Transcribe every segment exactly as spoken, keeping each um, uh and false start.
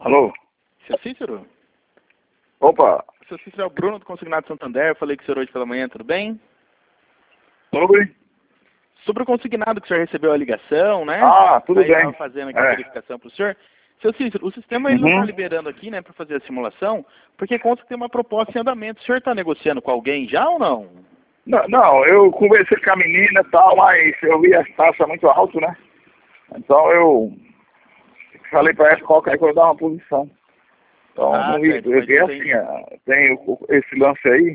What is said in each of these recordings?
Alô? Seu Cícero? Opa, Seu Cícero é o Bruno do Consignado Santander. Eu falei com o senhor hoje pela manhã, tudo bem? sobre? Sobre o consignado que o senhor recebeu a ligação, né? Ah, tudo Aí bem. estava fazendo aqui a É. verificação para o senhor. Seu Cícero, o sistema ele não está Uhum. liberando aqui, né, para fazer a simulação, porque consta que tem uma proposta em andamento. O senhor está negociando com alguém já ou não? Não, não, eu conversei com a menina e tal, mas eu vi as taxas muito altas, né? Então eu falei pra ela que qualquer coisa dá uma posição. Então, Ah, não vi, certo, eu mas vi não assim, tem... ah, tem o- esse lance aí,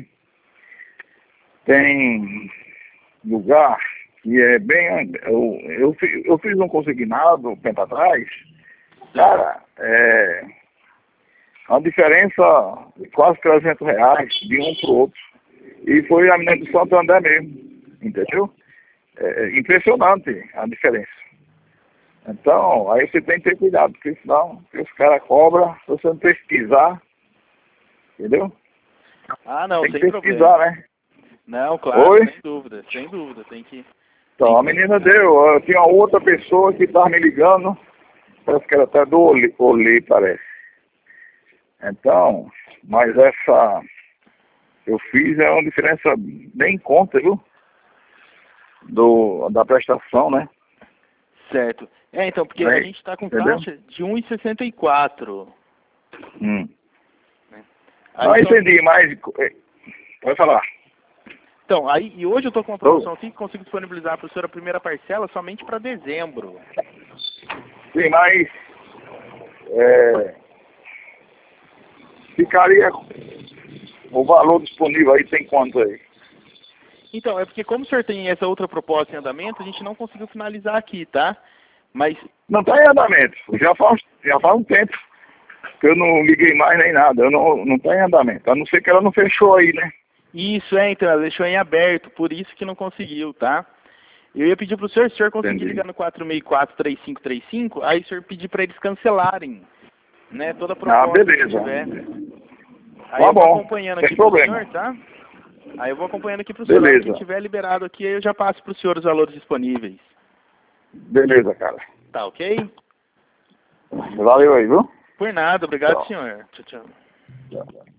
tem lugar que é bem. Eu, eu, fi- eu fiz um consignado um tempo atrás, cara, é uma diferença de quase trezentos reais de um pro outro. E foi a menina do Santander mesmo, entendeu? É é impressionante a diferença. Então, aí você tem que ter cuidado, porque senão porque os caras cobram se você não pesquisar, entendeu? Ah, não, Tem que sem pesquisar, problema. né? Não, claro, Oi? sem dúvida, sem dúvida. Tem que... Então, Tem a que menina pesquisar. deu, eu tinha outra pessoa que estava me ligando, parece que era até do Olê, Olê, parece. Então, mas essa que eu fiz é uma diferença bem em conta, viu? Do, da prestação, né? Certo. É, então, porque a Aí, gente está com entendeu? taxa de um e sessenta e quatro. Hum. Né? Aí, Não então, entendi, mas eh, pode falar. então, aí, e hoje eu estou com uma Tô. promoção aqui que consigo disponibilizar para o senhor a primeira parcela somente para dezembro. Sim, mas é, ficaria o valor disponível aí, tem quanto aí? Então, é porque como o senhor tem essa outra proposta em andamento, a gente não conseguiu finalizar aqui, tá? Mas, Não está em andamento. Já faz, já faz um tempo que eu não liguei mais nem nada. Eu não, não está em andamento. A não ser que ela não fechou aí, né? isso é, então, ela deixou em aberto, por isso que não conseguiu, tá? Eu ia pedir para o senhor, se o senhor conseguir Entendi. ligar no quatro seis quatro, três cinco três cinco, aí o senhor pedir para eles cancelarem, né, toda a Ah, proposta que beleza. tiver. Aí Tá eu vou bom. acompanhando Sem aqui pro problema. senhor, tá? Aí eu vou acompanhando aqui pro senhor. A hora que Beleza. tiver liberado aqui, aí eu já passo pro senhor os valores disponíveis. Beleza, cara. Tá ok? Valeu aí, viu? Por nada, obrigado, Tchau. senhor. Tchau, tchau. Tchau.